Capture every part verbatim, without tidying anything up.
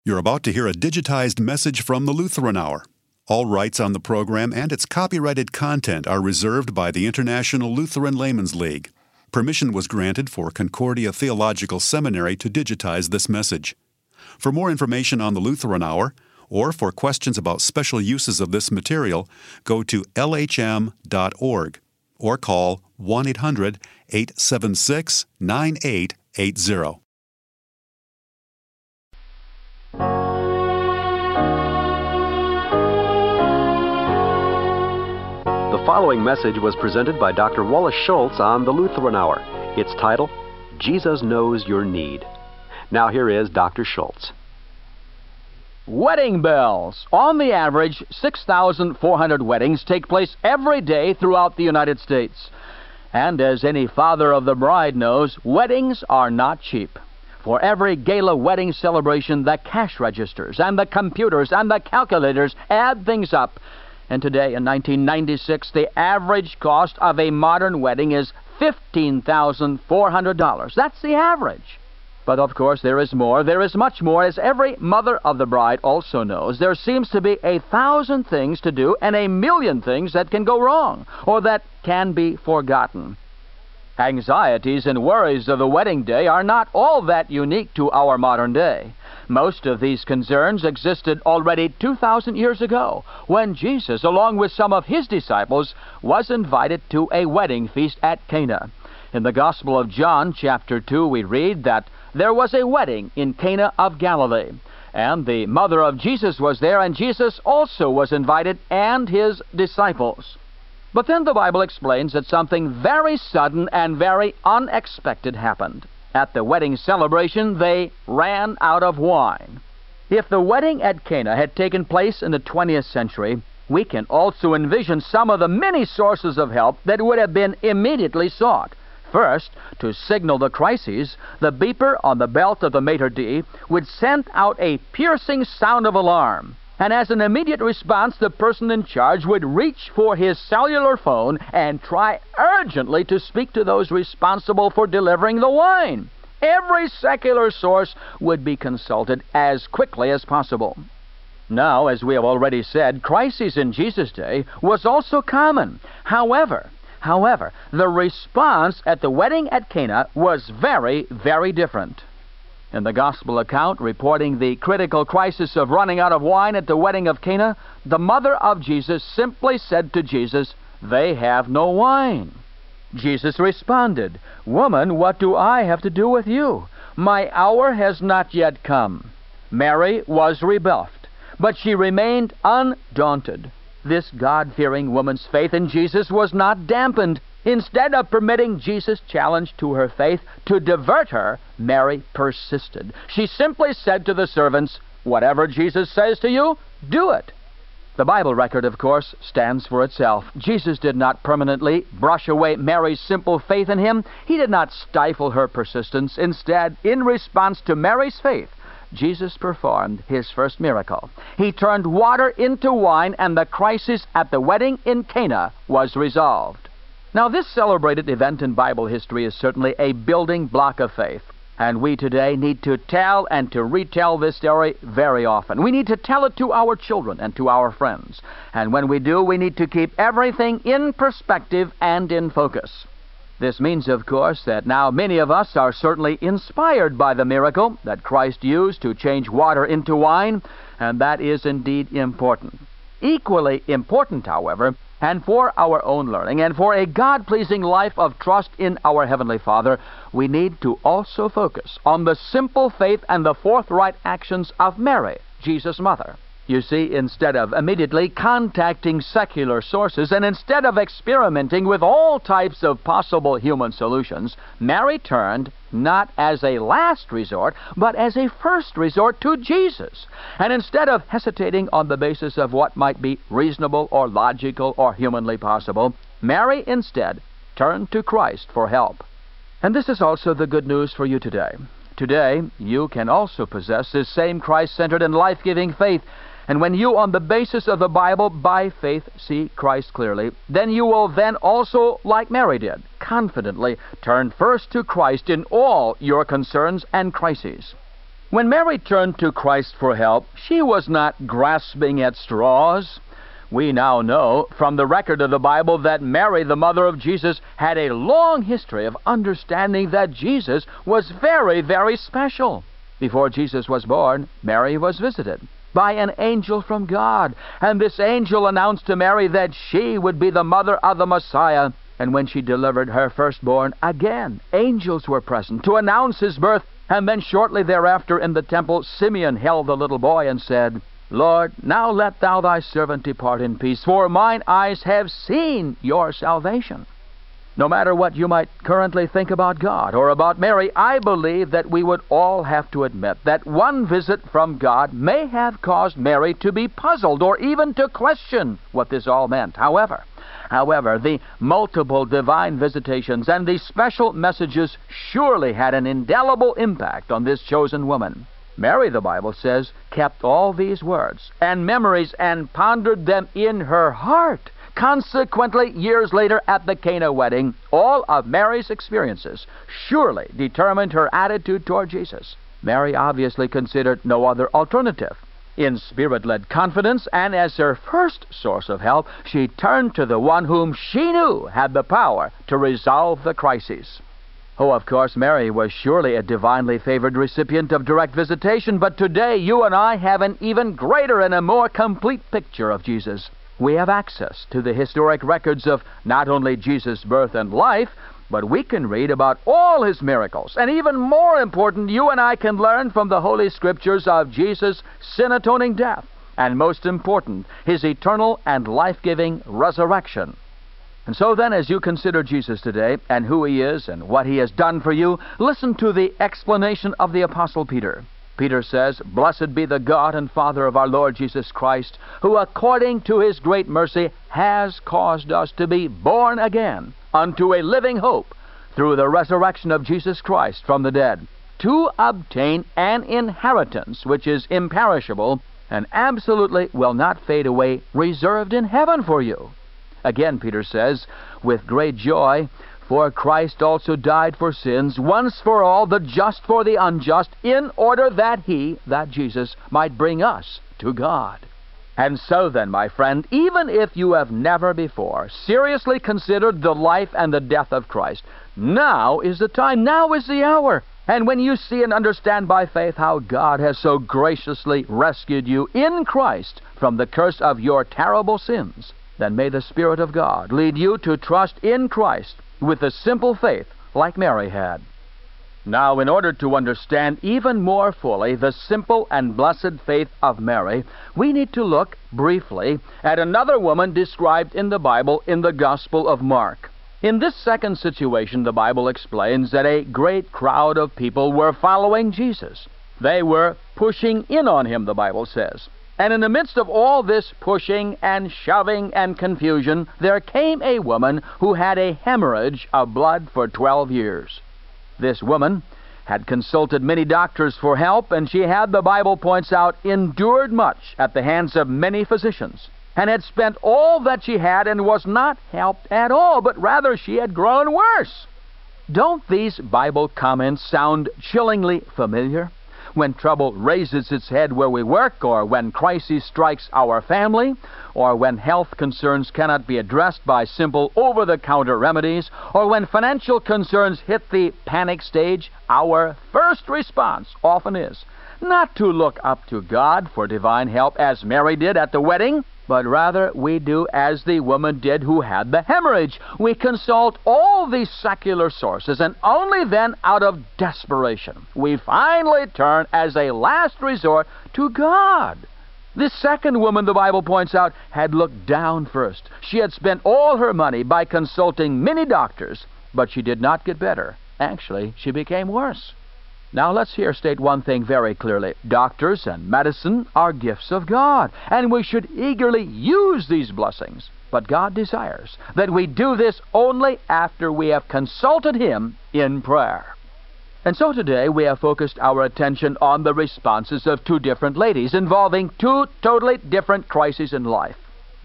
You're about to hear a digitized message from the Lutheran Hour. All rights on the program and its copyrighted content are reserved by the International Lutheran Laymen's League. Permission was granted for Concordia Theological Seminary to digitize this message. For more information on the Lutheran Hour, or for questions about special uses of this material, go to L H M dot org or call one eight hundred, eight seven six, nine eight eight zero. The following message was presented by Doctor Wallace Schultz on the Lutheran Hour. Its title, Jesus Knows Your Need. Now here is Doctor Schultz. Wedding bells. On the average, six thousand four hundred weddings take place every day throughout the United States. And as any father of the bride knows, weddings are not cheap. For every gala wedding celebration, the cash registers and the computers and the calculators add things up. And today, in nineteen ninety-six, the average cost of a modern wedding is fifteen thousand four hundred dollars. That's the average. But of course, there is more. There is much more. As every mother of the bride also knows, there seems to be a thousand things to do and a million things that can go wrong or that can be forgotten. Anxieties and worries of the wedding day are not all that unique to our modern day. Most of these concerns existed already two thousand years ago, when Jesus, along with some of his disciples, was invited to a wedding feast at Cana. In the Gospel of John, chapter two, we read that there was a wedding in Cana of Galilee, and the mother of Jesus was there, and Jesus also was invited, and his disciples. But then the Bible explains that something very sudden and very unexpected happened. At the wedding celebration, they ran out of wine. If the wedding at Cana had taken place in the twentieth century, we can also envision some of the many sources of help that would have been immediately sought. First, to signal the crises, the beeper on the belt of the maitre d' would send out a piercing sound of alarm. And as an immediate response, the person in charge would reach for his cellular phone and try urgently to speak to those responsible for delivering the wine. Every secular source would be consulted as quickly as possible. Now, as we have already said, crises in Jesus' day was also common. However, however, the response at the wedding at Cana was very, very different. In the Gospel account reporting the critical crisis of running out of wine at the wedding of Cana, the mother of Jesus simply said to Jesus, "They have no wine." Jesus responded, "Woman, what do I have to do with you? My hour has not yet come." Mary was rebuffed, but she remained undaunted. This God-fearing woman's faith in Jesus was not dampened. Instead of permitting Jesus' challenge to her faith to divert her, Mary persisted. She simply said to the servants, "Whatever Jesus says to you, do it." The Bible record, of course, stands for itself. Jesus did not permanently brush away Mary's simple faith in him. He did not stifle her persistence. Instead, in response to Mary's faith, Jesus performed his first miracle. He turned water into wine, and the crisis at the wedding in Cana was resolved. Now, this celebrated event in Bible history is certainly a building block of faith. And we today need to tell and to retell this story very often. We need to tell it to our children and to our friends. And when we do, we need to keep everything in perspective and in focus. This means, of course, that now many of us are certainly inspired by the miracle that Christ used to change water into wine, and that is indeed important. Equally important, however, and for our own learning, and for a God-pleasing life of trust in our Heavenly Father, we need to also focus on the simple faith and the forthright actions of Mary, Jesus' mother. You see, instead of immediately contacting secular sources and instead of experimenting with all types of possible human solutions, Mary turned not as a last resort, but as a first resort to Jesus. And instead of hesitating on the basis of what might be reasonable or logical or humanly possible, Mary instead turned to Christ for help. And this is also the good news for you today. Today, you can also possess this same Christ-centered and life-giving faith. And when you, on the basis of the Bible, by faith, see Christ clearly, then you will then also, like Mary did, confidently turn first to Christ in all your concerns and crises. When Mary turned to Christ for help, she was not grasping at straws. We now know from the record of the Bible that Mary, the mother of Jesus, had a long history of understanding that Jesus was very, very special. Before Jesus was born, Mary was visited by an angel from God, and this angel announced to Mary that she would be the mother of the Messiah. And when she delivered her firstborn, again angels were present to announce his birth. And then shortly thereafter in the temple, Simeon held the little boy and said, "Lord, now let thou thy servant depart in peace, for mine eyes have seen your salvation." No matter what you might currently think about God or about Mary, I believe that we would all have to admit that one visit from God may have caused Mary to be puzzled or even to question what this all meant. However, However, the multiple divine visitations and the special messages surely had an indelible impact on this chosen woman. Mary, the Bible says, kept all these words and memories and pondered them in her heart. Consequently, years later at the Cana wedding, all of Mary's experiences surely determined her attitude toward Jesus. Mary obviously considered no other alternative. In Spirit-led confidence and as her first source of help, she turned to the one whom she knew had the power to resolve the crises. Oh, of course, Mary was surely a divinely favored recipient of direct visitation, but today you and I have an even greater and a more complete picture of Jesus. We have access to the historic records of not only Jesus' birth and life, but we can read about all his miracles. And even more important, you and I can learn from the Holy Scriptures of Jesus' sin-atoning death. And most important, his eternal and life-giving resurrection. And so then, as you consider Jesus today, and who he is, and what he has done for you, listen to the explanation of the Apostle Peter. Peter says, "Blessed be the God and Father of our Lord Jesus Christ, who according to his great mercy has caused us to be born again unto a living hope through the resurrection of Jesus Christ from the dead, to obtain an inheritance which is imperishable and absolutely will not fade away, reserved in heaven for you." Again, Peter says, "With great joy, for Christ also died for sins, once for all, the just for the unjust, in order that he," that Jesus, "might bring us to God." And so then, my friend, even if you have never before seriously considered the life and the death of Christ, now is the time, now is the hour. And when you see and understand by faith how God has so graciously rescued you in Christ from the curse of your terrible sins, then may the Spirit of God lead you to trust in Christ with a simple faith like Mary had. Now, in order to understand even more fully the simple and blessed faith of Mary, we need to look briefly at another woman described in the Bible in the Gospel of Mark. In this second situation, the Bible explains that a great crowd of people were following Jesus. They were pushing in on him, the Bible says. And in the midst of all this pushing and shoving and confusion, there came a woman who had a hemorrhage of blood for twelve years. This woman had consulted many doctors for help, and she had, the Bible points out, endured much at the hands of many physicians, and had spent all that she had and was not helped at all, but rather she had grown worse. Don't these Bible comments sound chillingly familiar? When trouble raises its head where we work, or when crisis strikes our family, or when health concerns cannot be addressed by simple over-the-counter remedies, or when financial concerns hit the panic stage, our first response often is not to look up to God for divine help as Mary did at the wedding, but rather we do as the woman did who had the hemorrhage. We consult all these secular sources, and only then, out of desperation, we finally turn as a last resort to God. This second woman, the Bible points out, had looked down first. She had spent all her money by consulting many doctors, but she did not get better. Actually, she became worse. Now let's here state one thing very clearly. Doctors and medicine are gifts of God, and we should eagerly use these blessings. But God desires that we do this only after we have consulted him in prayer. And so today we have focused our attention on the responses of two different ladies involving two totally different crises in life.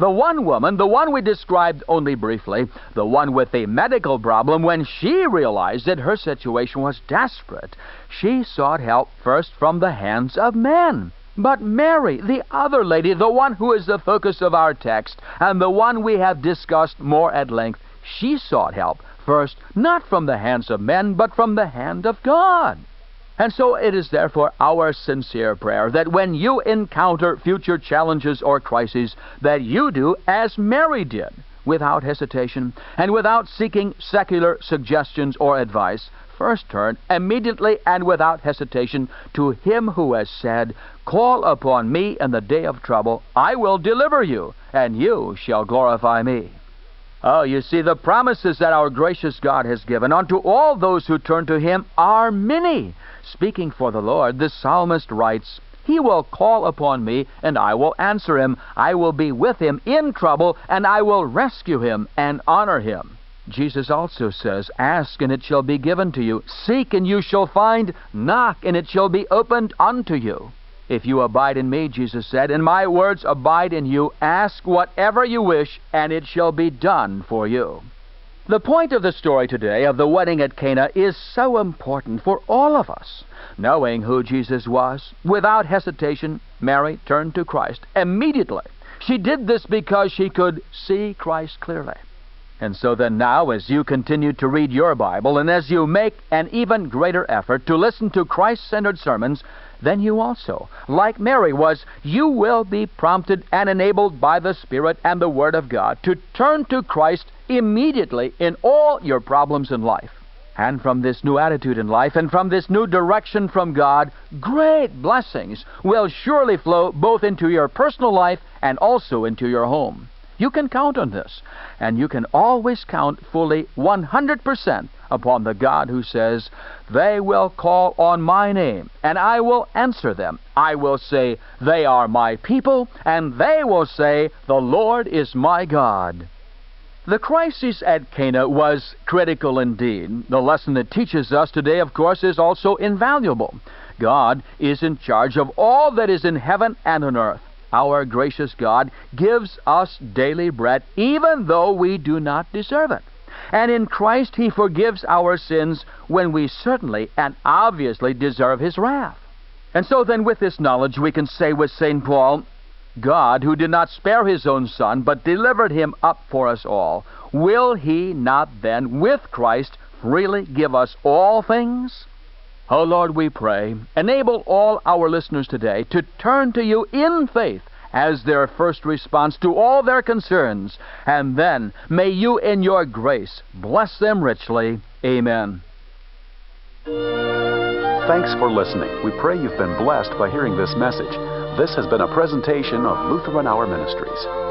The one woman, the one we described only briefly, the one with the medical problem, when she realized that her situation was desperate, she sought help first from the hands of men. But Mary, the other lady, the one who is the focus of our text, and the one we have discussed more at length, she sought help first, not from the hands of men, but from the hand of God. And so it is therefore our sincere prayer that when you encounter future challenges or crises, that you do as Mary did, without hesitation and without seeking secular suggestions or advice. First turn immediately and without hesitation to Him who has said, "Call upon me in the day of trouble. I will deliver you, and you shall glorify me." Oh, you see, the promises that our gracious God has given unto all those who turn to Him are many. Speaking for the Lord, the psalmist writes, "He will call upon me, and I will answer him. I will be with him in trouble, and I will rescue him and honor him." Jesus also says, "Ask, and it shall be given to you. Seek, and you shall find. Knock, and it shall be opened unto you." If you abide in me, Jesus said, and my words abide in you, ask whatever you wish, and it shall be done for you. The point of the story today of the wedding at Cana is so important for all of us. Knowing who Jesus was, without hesitation, Mary turned to Christ immediately. She did this because she could see Christ clearly. And so then now, as you continue to read your Bible, and as you make an even greater effort to listen to Christ-centered sermons, then you also, like Mary was, you will be prompted and enabled by the Spirit and the Word of God to turn to Christ immediately in all your problems in life. And from this new attitude in life, and from this new direction from God, great blessings will surely flow both into your personal life and also into your home. You can count on this, and you can always count fully one hundred percent upon the God who says, "They will call on my name, and I will answer them. I will say, they are my people, and they will say, the Lord is my God." The crisis at Cana was critical indeed. The lesson it teaches us today, of course, is also invaluable. God is in charge of all that is in heaven and on earth. Our gracious God gives us daily bread, even though we do not deserve it. And in Christ He forgives our sins when we certainly and obviously deserve His wrath. And so then, with this knowledge, we can say with Saint Paul, God, who did not spare His own Son, but delivered Him up for us all, will He not then, with Christ, freely give us all things? Oh Lord, we pray, enable all our listeners today to turn to You in faith as their first response to all their concerns, and then may You in Your grace bless them richly. Amen. Thanks for listening. We pray you've been blessed by hearing this message. This has been a presentation of Lutheran Hour Ministries.